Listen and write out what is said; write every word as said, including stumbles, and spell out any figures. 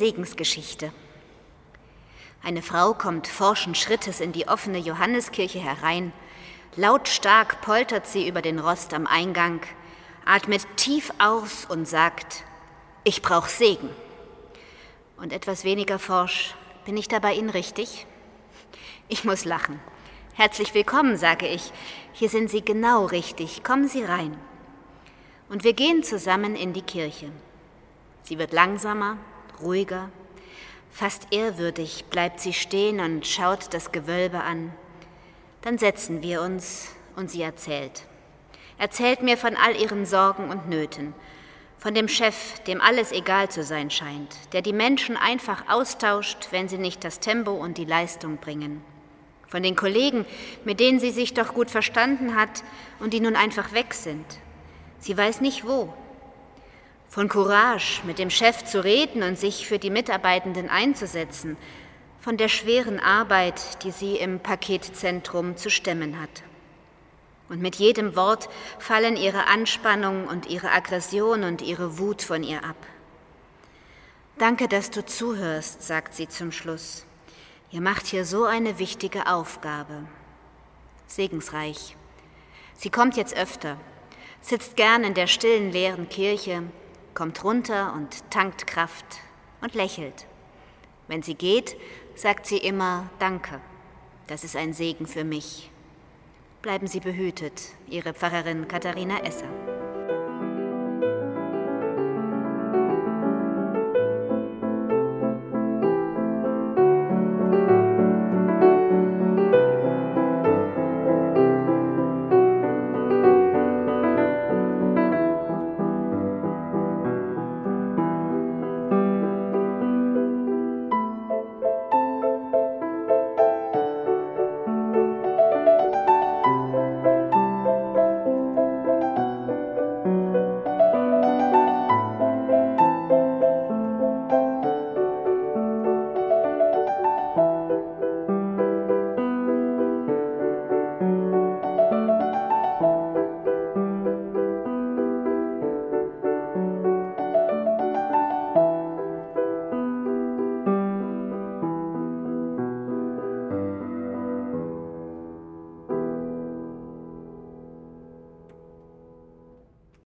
Segensgeschichte. Eine Frau kommt forschen Schrittes in die offene Johanneskirche herein. Lautstark poltert sie über den Rost am Eingang, atmet tief aus und sagt: Ich brauche Segen. Und etwas weniger forsch: Bin ich da bei Ihnen richtig? Ich muss lachen. Herzlich willkommen, sage ich. Hier sind Sie genau richtig. Kommen Sie rein. Und wir gehen zusammen in die Kirche. Sie wird langsamer, ruhiger. Fast ehrwürdig bleibt sie stehen und schaut das Gewölbe an. Dann setzen wir uns und sie erzählt. Erzählt mir von all ihren Sorgen und Nöten. Von dem Chef, dem alles egal zu sein scheint, der die Menschen einfach austauscht, wenn sie nicht das Tempo und die Leistung bringen. Von den Kollegen, mit denen sie sich doch gut verstanden hat und die nun einfach weg sind. Sie weiß nicht wo. Von Courage, mit dem Chef zu reden und sich für die Mitarbeitenden einzusetzen. Von der schweren Arbeit, die sie im Paketzentrum zu stemmen hat. Und mit jedem Wort fallen ihre Anspannung und ihre Aggression und ihre Wut von ihr ab. Danke, dass du zuhörst, sagt sie zum Schluss. Ihr macht hier so eine wichtige Aufgabe. Segensreich. Sie kommt jetzt öfter, sitzt gern in der stillen, leeren Kirche, kommt runter und tankt Kraft und lächelt. Wenn sie geht, sagt sie immer Danke. Das ist ein Segen für mich. Bleiben Sie behütet, Ihre Pfarrerin Katharina Esser.